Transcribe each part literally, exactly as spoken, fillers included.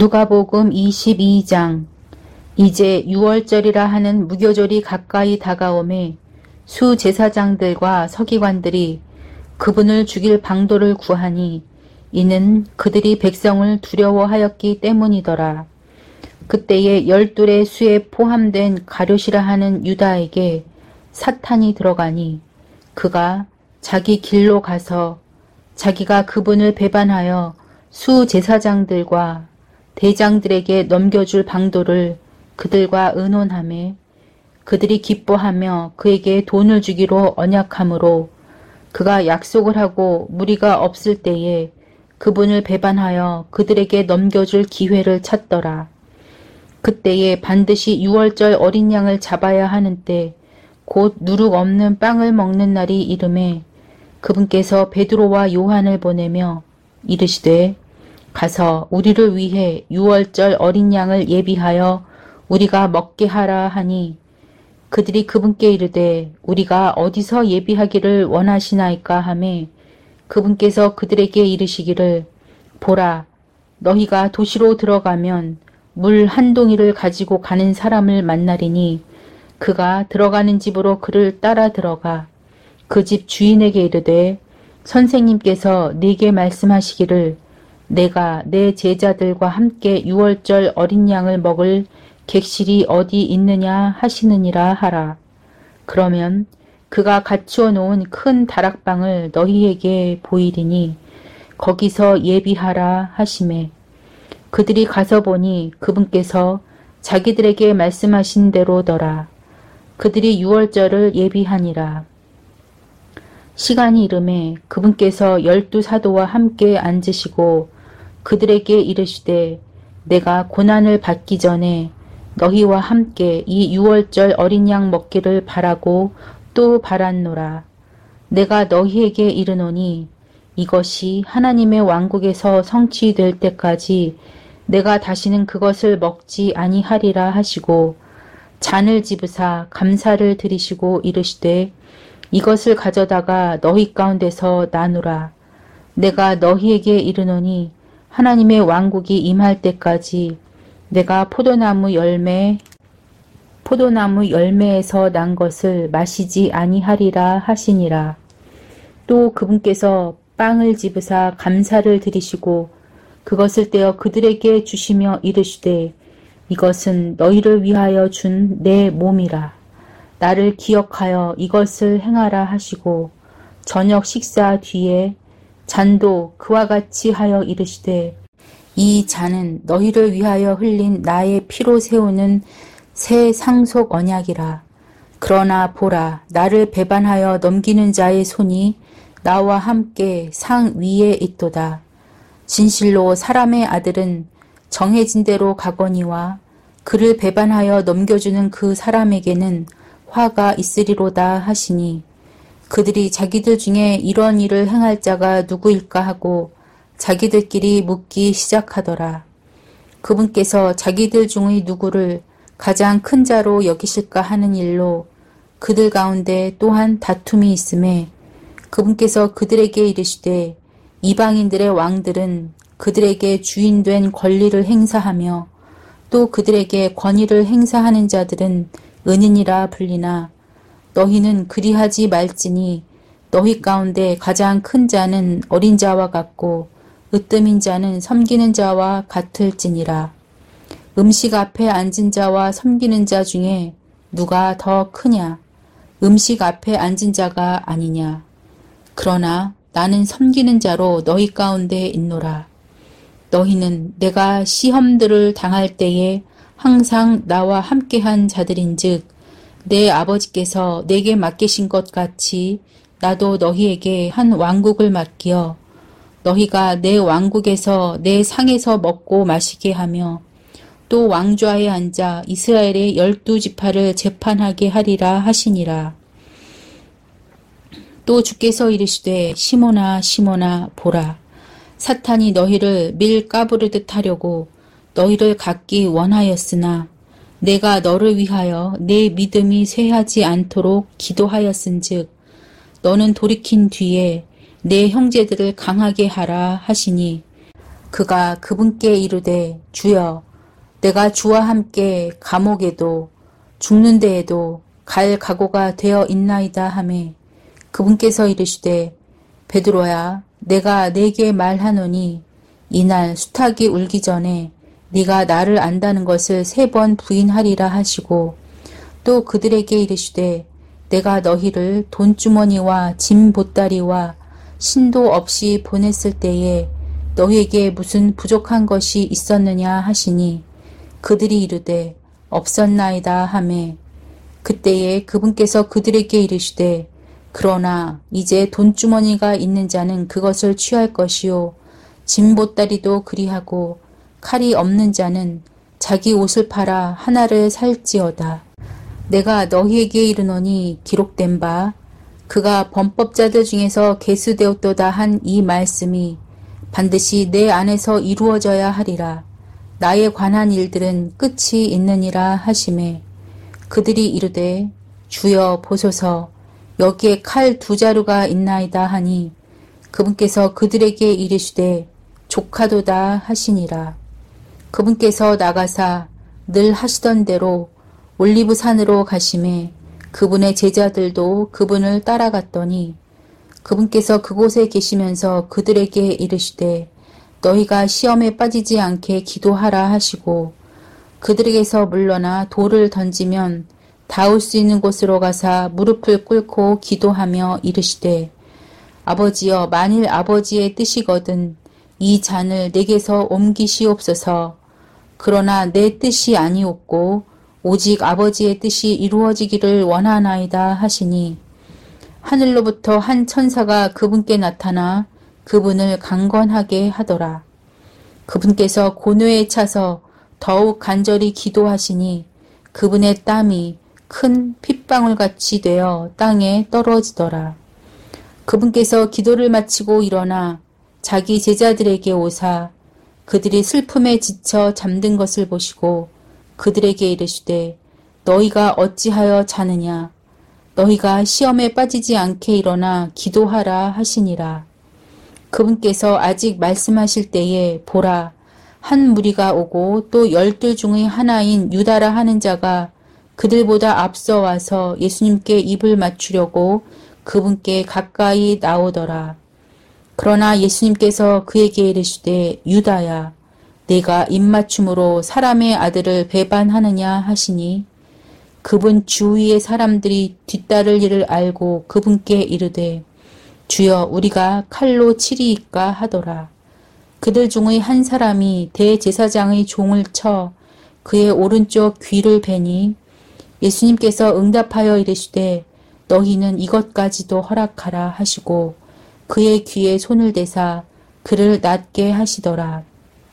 누가복음 이십이 장. 이제 유월절이라 하는 무교절이 가까이 다가오매 수제사장들과 서기관들이 그분을 죽일 방도를 구하니 이는 그들이 백성을 두려워하였기 때문이더라. 그때에 열둘의 수에 포함된 가룟이라 하는 유다에게 사탄이 들어가니 그가 자기 길로 가서 자기가 그분을 배반하여 수제사장들과 대장들에게 넘겨줄 방도를 그들과 의논하매 그들이 기뻐하며 그에게 돈을 주기로 언약하므로 그가 약속을 하고 무리가 없을 때에 그분을 배반하여 그들에게 넘겨줄 기회를 찾더라. 그때에 반드시 유월절 어린 양을 잡아야 하는 때 곧 누룩 없는 빵을 먹는 날이 이르매 그분께서 베드로와 요한을 보내며 이르시되 가서 우리를 위해 유월절 어린 양을 예비하여 우리가 먹게 하라 하니 그들이 그분께 이르되 우리가 어디서 예비하기를 원하시나이까 하매 그분께서 그들에게 이르시기를 보라 너희가 도시로 들어가면 물 한 동이를 가지고 가는 사람을 만나리니 그가 들어가는 집으로 그를 따라 들어가 그 집 주인에게 이르되 선생님께서 네게 말씀하시기를 내가 내 제자들과 함께 유월절 어린 양을 먹을 객실이 어디 있느냐 하시느니라 하라. 그러면 그가 갖추어 놓은 큰 다락방을 너희에게 보이리니 거기서 예비하라 하시매 그들이 가서 보니 그분께서 자기들에게 말씀하신 대로더라. 그들이 유월절을 예비하니라. 시간이 이르매 그분께서 열두 사도와 함께 앉으시고 그들에게 이르시되 내가 고난을 받기 전에 너희와 함께 이 유월절 어린 양 먹기를 바라고 또 바랐노라. 내가 너희에게 이르노니 이것이 하나님의 왕국에서 성취될 때까지 내가 다시는 그것을 먹지 아니하리라 하시고 잔을 집으사 감사를 드리시고 이르시되 이것을 가져다가 너희 가운데서 나누라. 내가 너희에게 이르노니 하나님의 왕국이 임할 때까지 내가 포도나무 열매 포도나무 열매에서 난 것을 마시지 아니하리라 하시니라. 또 그분께서 빵을 집으사 감사를 드리시고 그것을 떼어 그들에게 주시며 이르시되 이것은 너희를 위하여 준 내 몸이라. 나를 기억하여 이것을 행하라 하시고 저녁 식사 뒤에 잔도 그와 같이 하여 이르시되 이 잔은 너희를 위하여 흘린 나의 피로 세우는 새 상속 언약이라. 그러나 보라 나를 배반하여 넘기는 자의 손이 나와 함께 상 위에 있도다. 진실로 사람의 아들은 정해진 대로 가거니와 그를 배반하여 넘겨주는 그 사람에게는 화가 있으리로다 하시니 그들이 자기들 중에 이런 일을 행할 자가 누구일까 하고 자기들끼리 묻기 시작하더라. 그분께서 자기들 중의 누구를 가장 큰 자로 여기실까 하는 일로 그들 가운데 또한 다툼이 있음에 그분께서 그들에게 이르시되 이방인들의 왕들은 그들에게 주인된 권리를 행사하며 또 그들에게 권위를 행사하는 자들은 은인이라 불리나 너희는 그리하지 말지니 너희 가운데 가장 큰 자는 어린 자와 같고 으뜸인 자는 섬기는 자와 같을지니라. 음식 앞에 앉은 자와 섬기는 자 중에 누가 더 크냐? 음식 앞에 앉은 자가 아니냐? 그러나 나는 섬기는 자로 너희 가운데 있노라. 너희는 내가 시험들을 당할 때에 항상 나와 함께한 자들인즉 내 아버지께서 내게 맡기신 것 같이 나도 너희에게 한 왕국을 맡기어 너희가 내 왕국에서 내 상에서 먹고 마시게 하며 또 왕좌에 앉아 이스라엘의 열두 지파를 재판하게 하리라 하시니라. 또 주께서 이르시되 시몬아 시몬아 보라 사탄이 너희를 밀 까부르듯 하려고 너희를 갖기 원하였으나 내가 너를 위하여 내 믿음이 쇠하지 않도록 기도하였은즉 너는 돌이킨 뒤에 내 형제들을 강하게 하라 하시니 그가 그분께 이르되 주여 내가 주와 함께 감옥에도 죽는 데에도 갈 각오가 되어 있나이다 하매 그분께서 이르시되 베드로야 내가 네게 말하노니 이날 수탉이 울기 전에 네가 나를 안다는 것을 세 번 부인하리라 하시고 또 그들에게 이르시되 내가 너희를 돈주머니와 짐 보따리와 신도 없이 보냈을 때에 너희에게 무슨 부족한 것이 있었느냐 하시니 그들이 이르되 없었나이다 하매 그때에 그분께서 그들에게 이르시되 그러나 이제 돈주머니가 있는 자는 그것을 취할 것이요 짐 보따리도 그리하고 칼이 없는 자는 자기 옷을 팔아 하나를 살지어다. 내가 너희에게 이르노니 기록된 바 그가 범법자들 중에서 계수되었도다 한 이 말씀이 반드시 내 안에서 이루어져야 하리라. 나에 관한 일들은 끝이 있느니라 하시매 그들이 이르되 주여 보소서 여기에 칼 두 자루가 있나이다 하니 그분께서 그들에게 이르시되 족하도다 하시니라. 그분께서 나가사 늘 하시던 대로 올리브산으로 가시매 그분의 제자들도 그분을 따라갔더니 그분께서 그곳에 계시면서 그들에게 이르시되 너희가 시험에 빠지지 않게 기도하라 하시고 그들에게서 물러나 돌을 던지면 닿을 수 있는 곳으로 가사 무릎을 꿇고 기도하며 이르시되 아버지여 만일 아버지의 뜻이거든 이 잔을 내게서 옮기시옵소서. 그러나 내 뜻이 아니옵고 오직 아버지의 뜻이 이루어지기를 원하나이다 하시니 하늘로부터 한 천사가 그분께 나타나 그분을 강건하게 하더라. 그분께서 고뇌에 차서 더욱 간절히 기도하시니 그분의 땀이 큰 핏방울같이 되어 땅에 떨어지더라. 그분께서 기도를 마치고 일어나 자기 제자들에게 오사 그들이 슬픔에 지쳐 잠든 것을 보시고 그들에게 이르시되 너희가 어찌하여 자느냐 너희가 시험에 빠지지 않게 일어나 기도하라 하시니라. 그분께서 아직 말씀하실 때에 보라 한 무리가 오고 또 열둘 중의 하나인 유다라 하는 자가 그들보다 앞서 와서 예수님께 입을 맞추려고 그분께 가까이 나오더라. 그러나 예수님께서 그에게 이르시되 유다야 내가 입맞춤으로 사람의 아들을 배반하느냐 하시니 그분 주위의 사람들이 뒤따를 일을 알고 그분께 이르되 주여 우리가 칼로 치리이까 하더라. 그들 중의 한 사람이 대제사장의 종을 쳐 그의 오른쪽 귀를 베니 예수님께서 응답하여 이르시되 너희는 이것까지도 허락하라 하시고 그의 귀에 손을 대사 그를 낫게 하시더라.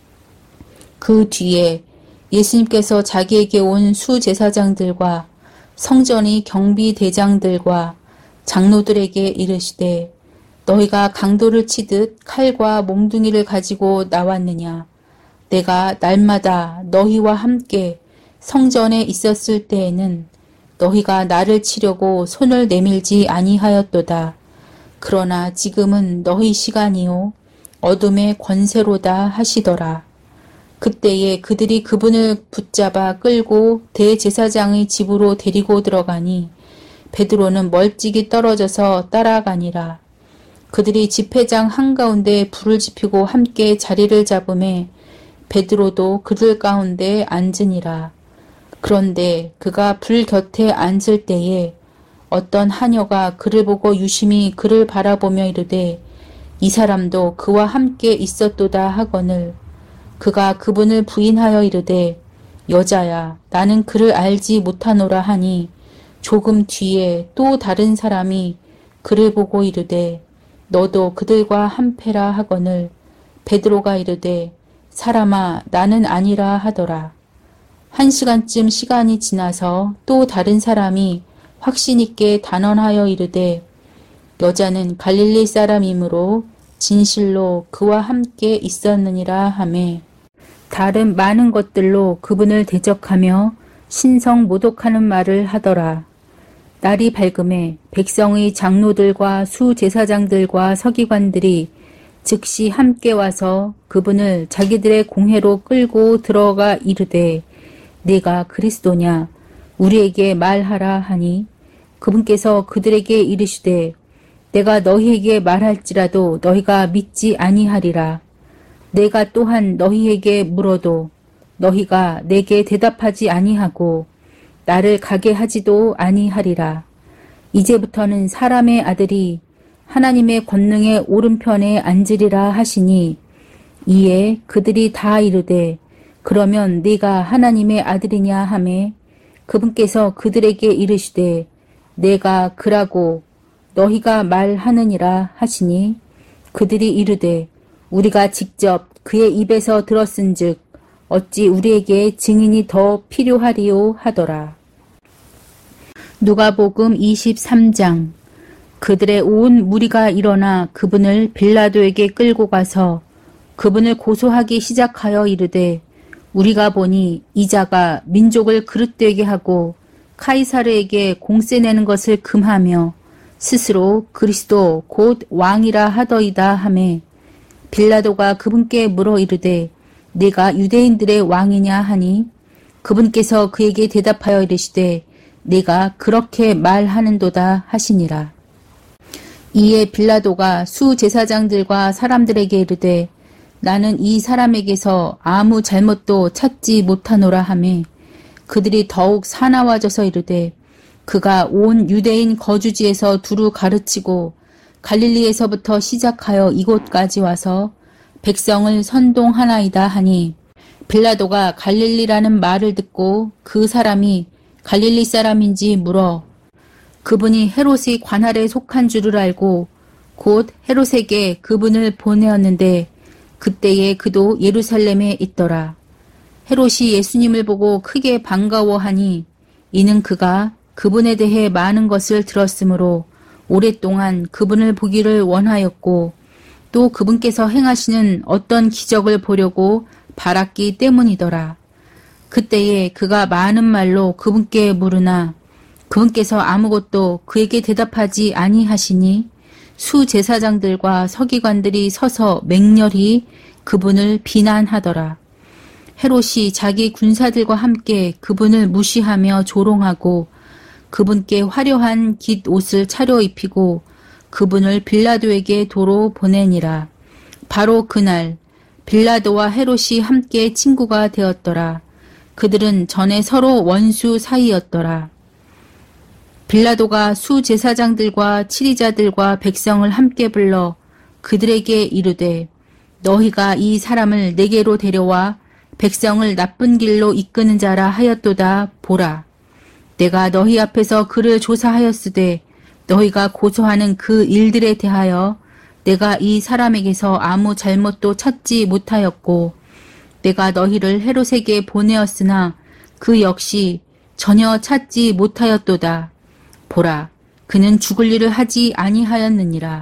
그 뒤에 예수님께서 자기에게 온 수제사장들과 성전의 경비대장들과 장로들에게 이르시되 너희가 강도를 치듯 칼과 몽둥이를 가지고 나왔느냐. 내가 날마다 너희와 함께 성전에 있었을 때에는 너희가 나를 치려고 손을 내밀지 아니하였도다. 그러나 지금은 너희 시간이요 어둠의 권세로다 하시더라. 그때에 그들이 그분을 붙잡아 끌고 대제사장의 집으로 데리고 들어가니 베드로는 멀찍이 떨어져서 따라가니라. 그들이 집회장 한가운데 불을 지피고 함께 자리를 잡음에 베드로도 그들 가운데 앉으니라. 그런데 그가 불 곁에 앉을 때에 어떤 하녀가 그를 보고 유심히 그를 바라보며 이르되 이 사람도 그와 함께 있었도다 하거늘 그가 그분을 부인하여 이르되 여자야 나는 그를 알지 못하노라 하니 조금 뒤에 또 다른 사람이 그를 보고 이르되 너도 그들과 한패라 하거늘 베드로가 이르되 사람아 나는 아니라 하더라. 한 시간쯤 시간이 지나서 또 다른 사람이 확신 있게 단언하여 이르되 여자는 갈릴리 사람이므로 진실로 그와 함께 있었느니라 하매 다른 많은 것들로 그분을 대적하며 신성 모독하는 말을 하더라. 날이 밝음에 백성의 장로들과 수제사장들과 서기관들이 즉시 함께 와서 그분을 자기들의 공회로 끌고 들어가 이르되 네가 그리스도냐 우리에게 말하라 하니 그분께서 그들에게 이르시되 내가 너희에게 말할지라도 너희가 믿지 아니하리라. 내가 또한 너희에게 물어도 너희가 내게 대답하지 아니하고 나를 가게 하지도 아니하리라. 이제부터는 사람의 아들이 하나님의 권능의 오른편에 앉으리라 하시니 이에 그들이 다 이르되 그러면 네가 하나님의 아들이냐 하매 그분께서 그들에게 이르시되 내가 그라고 너희가 말하느니라 하시니 그들이 이르되 우리가 직접 그의 입에서 들었은즉 어찌 우리에게 증인이 더 필요하리요 하더라. 누가복음 이십삼 장. 그들의 온 무리가 일어나 그분을 빌라도에게 끌고 가서 그분을 고소하기 시작하여 이르되 우리가 보니 이 자가 민족을 그릇되게 하고 카이사르에게 공세 내는 것을 금하며 스스로 그리스도 곧 왕이라 하더이다 하매 빌라도가 그분께 물어 이르되 네가 유대인들의 왕이냐 하니 그분께서 그에게 대답하여 이르시되 네가 그렇게 말하는도다 하시니라. 이에 빌라도가 수제사장들과 사람들에게 이르되 나는 이 사람에게서 아무 잘못도 찾지 못하노라 하매 그들이 더욱 사나워져서 이르되 그가 온 유대인 거주지에서 두루 가르치고 갈릴리에서부터 시작하여 이곳까지 와서 백성을 선동하나이다 하니 빌라도가 갈릴리라는 말을 듣고 그 사람이 갈릴리 사람인지 물어 그분이 헤롯의 관할에 속한 줄을 알고 곧 헤롯에게 그분을 보내었는데 그때에 그도 예루살렘에 있더라. 헤롯이 예수님을 보고 크게 반가워하니 이는 그가 그분에 대해 많은 것을 들었으므로 오랫동안 그분을 보기를 원하였고 또 그분께서 행하시는 어떤 기적을 보려고 바랐기 때문이더라. 그때에 그가 많은 말로 그분께 물으나 그분께서 아무것도 그에게 대답하지 아니하시니 수제사장들과 서기관들이 서서 맹렬히 그분을 비난하더라. 헤롯이 자기 군사들과 함께 그분을 무시하며 조롱하고 그분께 화려한 깃 옷을 차려입히고 그분을 빌라도에게 도로 보내니라. 바로 그날 빌라도와 헤롯이 함께 친구가 되었더라. 그들은 전에 서로 원수 사이였더라. 빌라도가 수제사장들과 치리자들과 백성을 함께 불러 그들에게 이르되 너희가 이 사람을 내게로 데려와 백성을 나쁜 길로 이끄는 자라 하였도다 보라. 내가 너희 앞에서 그를 조사하였으되 너희가 고소하는 그 일들에 대하여 내가 이 사람에게서 아무 잘못도 찾지 못하였고 내가 너희를 헤롯에게 보내었으나 그 역시 전혀 찾지 못하였도다. 보라, 그는 죽을 일을 하지 아니하였느니라.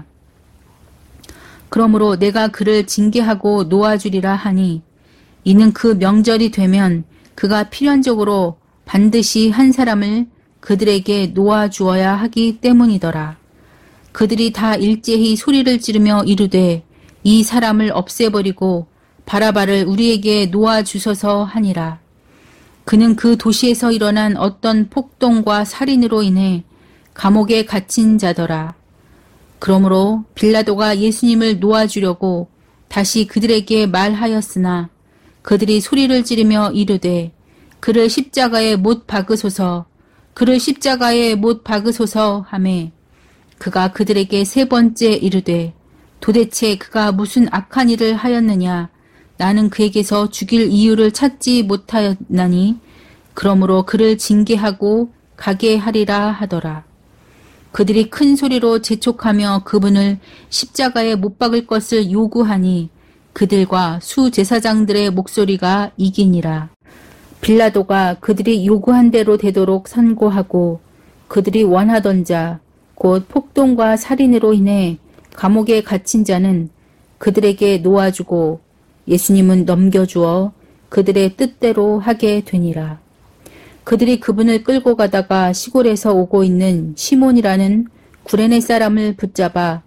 그러므로 내가 그를 징계하고 놓아주리라 하니 이는 그 명절이 되면 그가 필연적으로 반드시 한 사람을 그들에게 놓아주어야 하기 때문이더라. 그들이 다 일제히 소리를 지르며 이르되 이 사람을 없애버리고 바라바를 우리에게 놓아주소서 하니라. 그는 그 도시에서 일어난 어떤 폭동과 살인으로 인해 감옥에 갇힌 자더라. 그러므로 빌라도가 예수님을 놓아주려고 다시 그들에게 말하였으나 그들이 소리를 지르며 이르되 그를 십자가에 못 박으소서 그를 십자가에 못 박으소서 하매 그가 그들에게 세 번째 이르되 도대체 그가 무슨 악한 일을 하였느냐 나는 그에게서 죽일 이유를 찾지 못하였나니 그러므로 그를 징계하고 가게 하리라 하더라. 그들이 큰 소리로 재촉하며 그분을 십자가에 못 박을 것을 요구하니 그들과 수제사장들의 목소리가 이기니라. 빌라도가 그들이 요구한 대로 되도록 선고하고 그들이 원하던 자, 곧 폭동과 살인으로 인해 감옥에 갇힌 자는 그들에게 놓아주고 예수님은 넘겨주어 그들의 뜻대로 하게 되니라. 그들이 그분을 끌고 가다가 시골에서 오고 있는 시몬이라는 구레네 사람을 붙잡아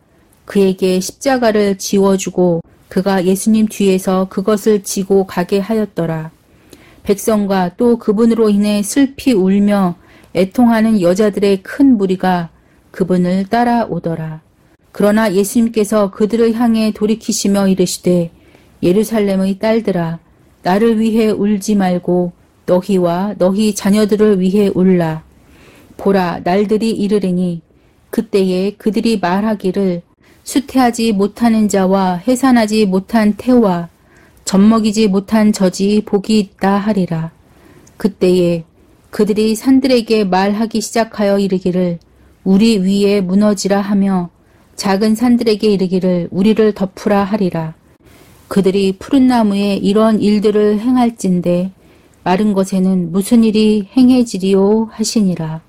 그에게 십자가를 지워주고 그가 예수님 뒤에서 그것을 지고 가게 하였더라. 백성과 또 그분으로 인해 슬피 울며 애통하는 여자들의 큰 무리가 그분을 따라오더라. 그러나 예수님께서 그들을 향해 돌이키시며 이르시되 예루살렘의 딸들아 나를 위해 울지 말고 너희와 너희 자녀들을 위해 울라. 보라 날들이 이르리니 그때에 그들이 말하기를 수태하지 못하는 자와 해산하지 못한 태와 젖먹이지 못한 젖이 복이 있다 하리라. 그때에 그들이 산들에게 말하기 시작하여 이르기를 우리 위에 무너지라 하며 작은 산들에게 이르기를 우리를 덮으라 하리라. 그들이 푸른 나무에 이런 일들을 행할진대 마른 것에는 무슨 일이 행해지리오 하시니라.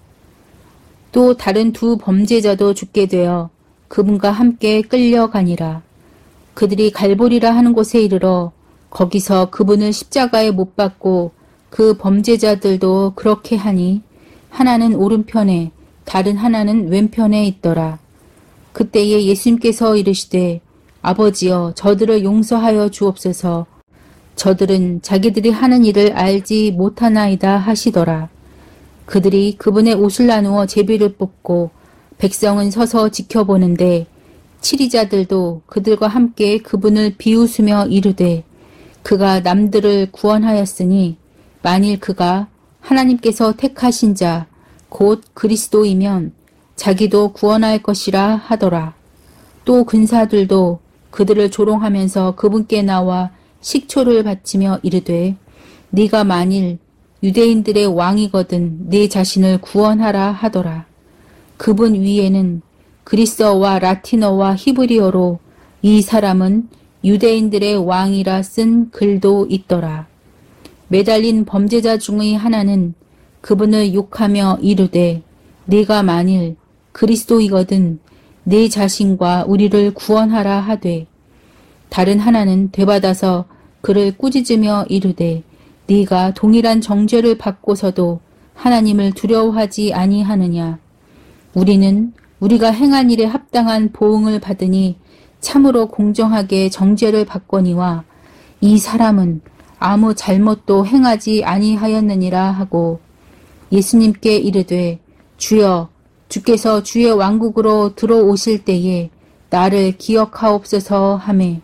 또 다른 두 범죄자도 죽게 되어 그분과 함께 끌려가니라. 그들이 갈보리라 하는 곳에 이르러 거기서 그분을 십자가에 못 박고 그 범죄자들도 그렇게 하니 하나는 오른편에 다른 하나는 왼편에 있더라. 그때에 예수님께서 이르시되 아버지여 저들을 용서하여 주옵소서. 저들은 자기들이 하는 일을 알지 못하나이다 하시더라. 그들이 그분의 옷을 나누어 제비를 뽑고 백성은 서서 지켜보는데 치리자들도 그들과 함께 그분을 비웃으며 이르되 그가 남들을 구원하였으니 만일 그가 하나님께서 택하신 자 곧 그리스도이면 자기도 구원할 것이라 하더라. 또 근사들도 그들을 조롱하면서 그분께 나와 식초를 바치며 이르되 네가 만일 유대인들의 왕이거든 네 자신을 구원하라 하더라. 그분 위에는 그리스어와 라틴어와 히브리어로 이 사람은 유대인들의 왕이라 쓴 글도 있더라. 매달린 범죄자 중의 하나는 그분을 욕하며 이르되 네가 만일 그리스도이거든 네 자신과 우리를 구원하라 하되 다른 하나는 되받아서 그를 꾸짖으며 이르되 네가 동일한 정죄를 받고서도 하나님을 두려워하지 아니하느냐. 우리는 우리가 행한 일에 합당한 보응을 받으니 참으로 공정하게 정죄를 받거니와 이 사람은 아무 잘못도 행하지 아니하였느니라 하고 예수님께 이르되 주여 주께서 주의 왕국으로 들어오실 때에 나를 기억하옵소서 하매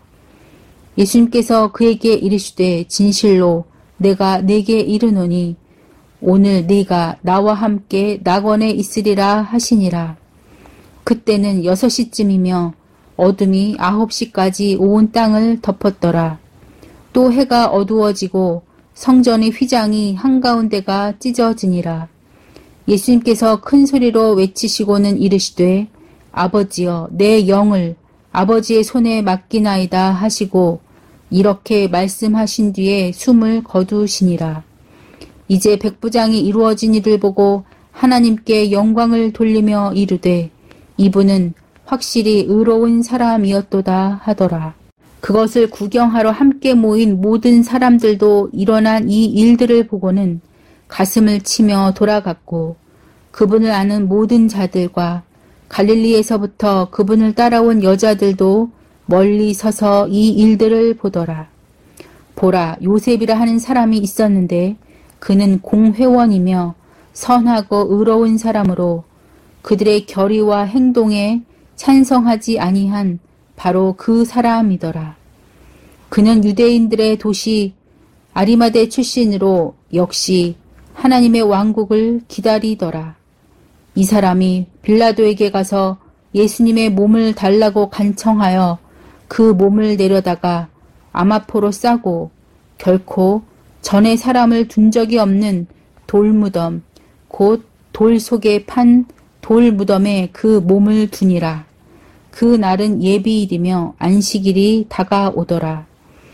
예수님께서 그에게 이르시되 진실로 내가 네게 이르노니 오늘 네가 나와 함께 낙원에 있으리라 하시니라. 그때는 여섯 시쯤이며 어둠이 아홉 시까지 온 땅을 덮었더라. 또 해가 어두워지고 성전의 휘장이 한가운데가 찢어지니라. 예수님께서 큰 소리로 외치시고는 이르시되 아버지여 내 영을 아버지의 손에 맡기나이다 하시고 이렇게 말씀하신 뒤에 숨을 거두시니라. 이제 백부장이 이루어진 일을 보고 하나님께 영광을 돌리며 이르되 이분은 확실히 의로운 사람이었도다 하더라. 그것을 구경하러 함께 모인 모든 사람들도 일어난 이 일들을 보고는 가슴을 치며 돌아갔고 그분을 아는 모든 자들과 갈릴리에서부터 그분을 따라온 여자들도 멀리 서서 이 일들을 보더라. 보라 요셉이라 하는 사람이 있었는데 그는 공회원이며 선하고 의로운 사람으로 그들의 결의와 행동에 찬성하지 아니한 바로 그 사람이더라. 그는 유대인들의 도시 아리마대 출신으로 역시 하나님의 왕국을 기다리더라. 이 사람이 빌라도에게 가서 예수님의 몸을 달라고 간청하여 그 몸을 내려다가 아마포로 싸고 결코 전에 사람을 둔 적이 없는 돌무덤 곧 돌 속에 판 돌무덤에 그 몸을 두니라. 그 날은 예비일이며 안식일이 다가오더라.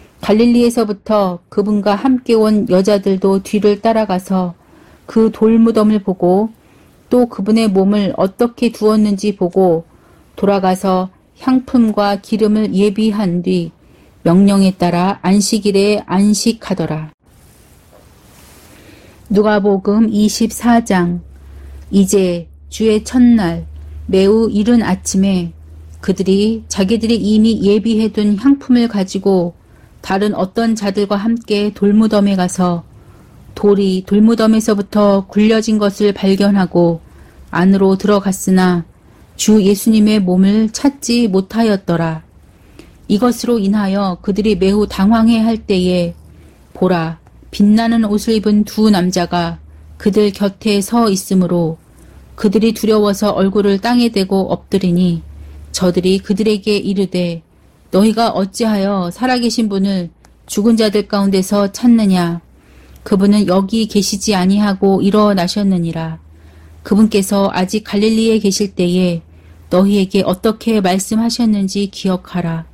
갈릴리에서부터 그분과 함께 온 여자들도 뒤를 따라가서 그 돌무덤을 보고 또 그분의 몸을 어떻게 두었는지 보고 돌아가서 향품과 기름을 예비한 뒤 명령에 따라 안식일에 안식하더라. 누가복음 이십사 장. 이제 주의 첫날 매우 이른 아침에 그들이 자기들이 이미 예비해둔 향품을 가지고 다른 어떤 자들과 함께 돌무덤에 가서 돌이 돌무덤에서부터 굴려진 것을 발견하고 안으로 들어갔으나 주 예수님의 몸을 찾지 못하였더라. 이것으로 인하여 그들이 매우 당황해할 때에 보라, 빛나는 옷을 입은 두 남자가 그들 곁에 서 있으므로 그들이 두려워서 얼굴을 땅에 대고 엎드리니 저들이 그들에게 이르되 너희가 어찌하여 살아계신 분을 죽은 자들 가운데서 찾느냐? 그분은 여기 계시지 아니하고 일어나셨느니라. 그분께서 아직 갈릴리에 계실 때에 너희에게 어떻게 말씀하셨는지 기억하라.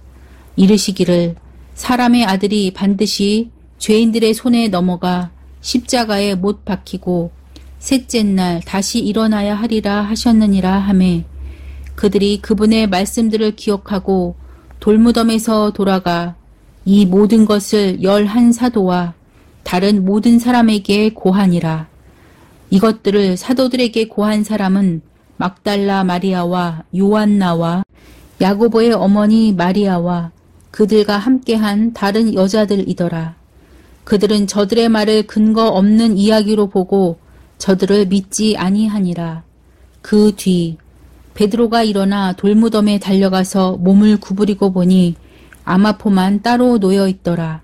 이르시기를 사람의 아들이 반드시 죄인들의 손에 넘어가 십자가에 못 박히고 셋째 날 다시 일어나야 하리라 하셨느니라 하매 그들이 그분의 말씀들을 기억하고 돌무덤에서 돌아가 이 모든 것을 열한 사도와 다른 모든 사람에게 고하니라. 이것들을 사도들에게 고한 사람은 막달라 마리아와 요한나와 야고보의 어머니 마리아와 그들과 함께한 다른 여자들이더라. 그들은 저들의 말을 근거 없는 이야기로 보고 저들을 믿지 아니하니라. 그 뒤 베드로가 일어나 돌무덤에 달려가서 몸을 구부리고 보니 아마포만 따로 놓여 있더라.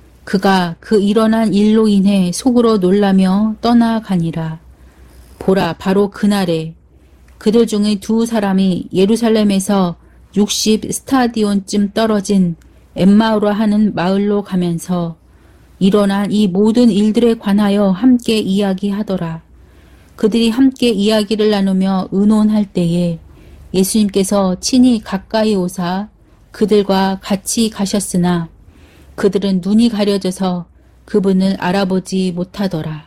그가 그 일어난 일로 인해 속으로 놀라며 떠나가니라. 보라, 바로 그날에 그들 중에 두 사람이 예루살렘에서 육십 스타디온쯤 떨어진 엠마오라 하는 마을로 가면서 일어난 이 모든 일들에 관하여 함께 이야기하더라. 그들이 함께 이야기를 나누며 의논할 때에 예수님께서 친히 가까이 오사 그들과 같이 가셨으나 그들은 눈이 가려져서 그분을 알아보지 못하더라.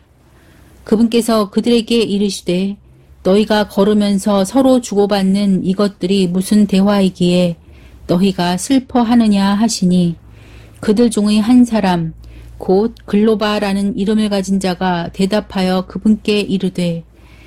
그분께서 그들에게 이르시되 너희가 걸으면서 서로 주고받는 이것들이 무슨 대화이기에 너희가 슬퍼하느냐 하시니 그들 중의 한 사람 곧 글로바라는 이름을 가진 자가 대답하여 그분께 이르되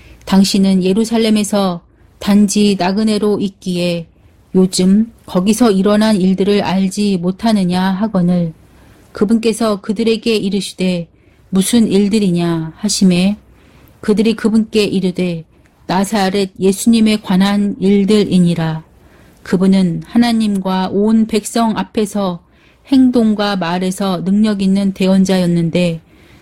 당신은 예루살렘에서 단지 나그네로 있기에 요즘 거기서 일어난 일들을 알지 못하느냐 하거늘 그분께서 그들에게 이르시되 무슨 일들이냐 하시매 그들이 그분께 이르되 나사렛 예수님에 관한 일들이니라. 그분은 하나님과 온 백성 앞에서 행동과 말에서 능력 있는 대언자였는데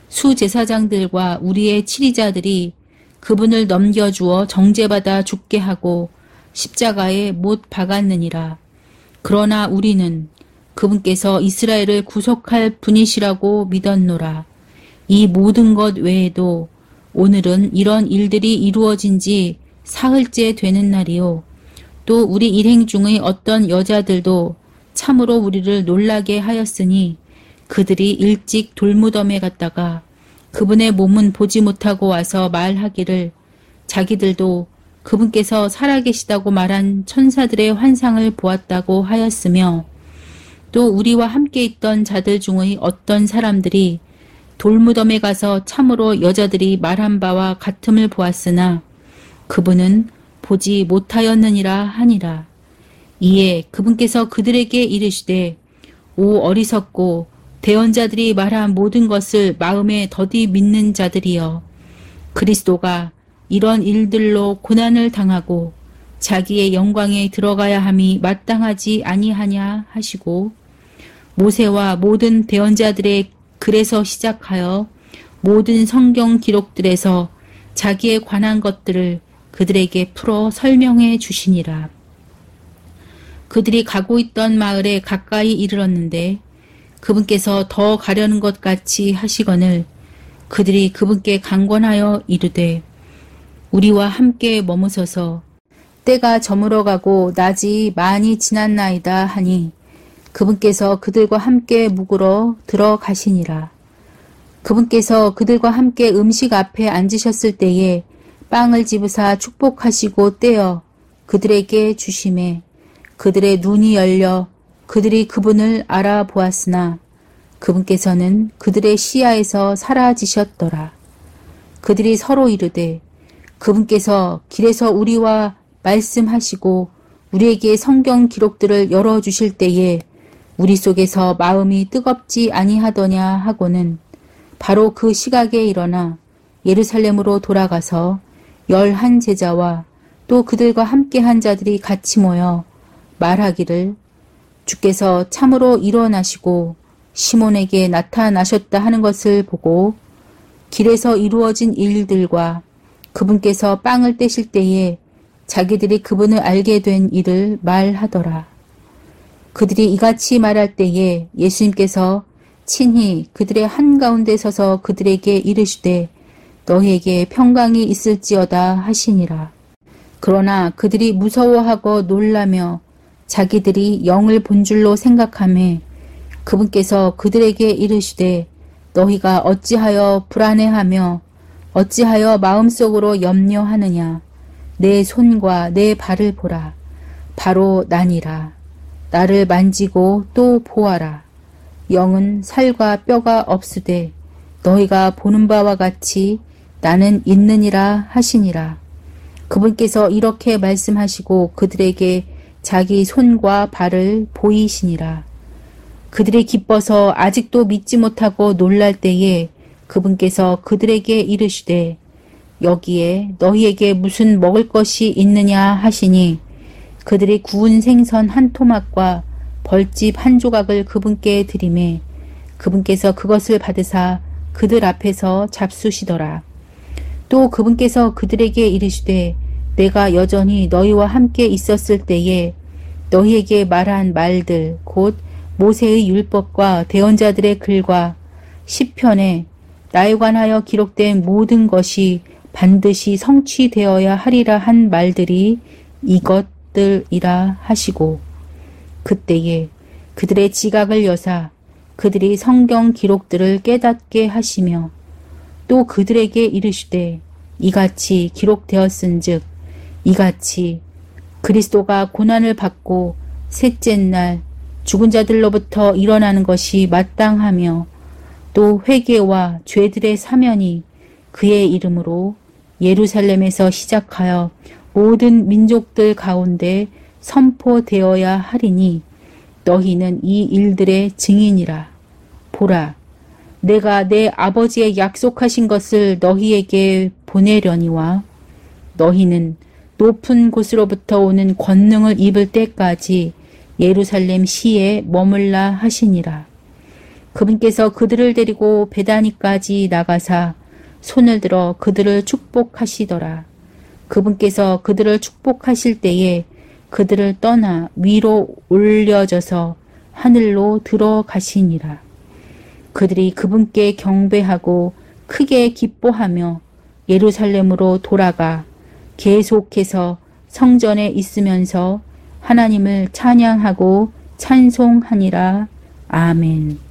수제사장들과 우리의 치리자들이 그분을 넘겨주어 정죄받아 죽게 하고 십자가에 못 박았느니라. 그러나 우리는 그분께서 이스라엘을 구속할 분이시라고 믿었노라. 이 모든 것 외에도 오늘은 이런 일들이 이루어진 지 사흘째 되는 날이요. 또 우리 일행 중의 어떤 여자들도 참으로 우리를 놀라게 하였으니 그들이 일찍 돌무덤에 갔다가 그분의 몸은 보지 못하고 와서 말하기를 자기들도 그분께서 살아계시다고 말한 천사들의 환상을 보았다고 하였으며 또 우리와 함께 있던 자들 중의 어떤 사람들이 돌무덤에 가서 참으로 여자들이 말한 바와 같음을 보았으나 그분은 보지 못하였느니라 하니라. 이에 그분께서 그들에게 이르시되 오 어리석고 대언자들이 말한 모든 것을 마음에 더디 믿는 자들이여 그리스도가 이런 일들로 고난을 당하고 자기의 영광에 들어가야 함이 마땅하지 아니하냐 하시고 모세와 모든 대언자들의 글에서 시작하여 모든 성경 기록들에서 자기에 관한 것들을 그들에게 풀어 설명해 주시니라. 그들이 가고 있던 마을에 가까이 이르렀는데 그분께서 더 가려는 것 같이 하시거늘 그들이 그분께 강권하여 이르되 우리와 함께 머무서서 때가 저물어가고 낮이 많이 지났나이다 하니 그분께서 그들과 함께 묵으러 들어가시니라. 그분께서 그들과 함께 음식 앞에 앉으셨을 때에 빵을 집으사 축복하시고 떼어 그들에게 주시매 그들의 눈이 열려 그들이 그분을 알아보았으나 그분께서는 그들의 시야에서 사라지셨더라. 그들이 서로 이르되 그분께서 길에서 우리와 말씀하시고 우리에게 성경 기록들을 열어주실 때에 우리 속에서 마음이 뜨겁지 아니하더냐 하고는 바로 그 시각에 일어나 예루살렘으로 돌아가서 열한 제자와 또 그들과 함께한 자들이 같이 모여 말하기를 주께서 참으로 일어나시고 시몬에게 나타나셨다 하는 것을 보고 길에서 이루어진 일들과 그분께서 빵을 떼실 때에 자기들이 그분을 알게 된 일을 말하더라. 그들이 이같이 말할 때에 예수님께서 친히 그들의 한가운데 서서 그들에게 이르시되 너희에게 평강이 있을지어다 하시니라. 그러나 그들이 무서워하고 놀라며 자기들이 영을 본 줄로 생각하매 그분께서 그들에게 이르시되 너희가 어찌하여 불안해하며 어찌하여 마음속으로 염려하느냐. 내 손과 내 발을 보라. 바로 나니라. 나를 만지고 또 보아라. 영은 살과 뼈가 없으되 너희가 보는 바와 같이 나는 있느니라 하시니라. 그분께서 이렇게 말씀하시고 그들에게 자기 손과 발을 보이시니라. 그들이 기뻐서 아직도 믿지 못하고 놀랄 때에 그분께서 그들에게 이르시되 여기에 너희에게 무슨 먹을 것이 있느냐 하시니 그들이 구운 생선 한 토막과 벌집 한 조각을 그분께 드리매 그분께서 그것을 받으사 그들 앞에서 잡수시더라. 또 그분께서 그들에게 이르시되 내가 여전히 너희와 함께 있었을 때에 너희에게 말한 말들 곧 모세의 율법과 대언자들의 글과 시편에 나에 관하여 기록된 모든 것이 반드시 성취되어야 하리라 한 말들이 이것들이라 하시고 그때에 그들의 지각을 여사 그들이 성경 기록들을 깨닫게 하시며 또 그들에게 이르시되 이같이 기록되었은즉 이같이 그리스도가 고난을 받고 셋째 날 죽은 자들로부터 일어나는 것이 마땅하며 또 회개와 죄들의 사면이 그의 이름으로 예루살렘에서 시작하여 모든 민족들 가운데 선포되어야 하리니 너희는 이 일들의 증인이라. 보라, 내가 내 아버지의 약속하신 것을 너희에게 보내려니와 너희는 높은 곳으로부터 오는 권능을 입을 때까지 예루살렘 시에 머물라 하시니라. 그분께서 그들을 데리고 베다니까지 나가사 손을 들어 그들을 축복하시더라. 그분께서 그들을 축복하실 때에 그들을 떠나 위로 올려져서 하늘로 들어가시니라. 그들이 그분께 경배하고 크게 기뻐하며 예루살렘으로 돌아가 계속해서 성전에 있으면서 하나님을 찬양하고 찬송하니라. 아멘.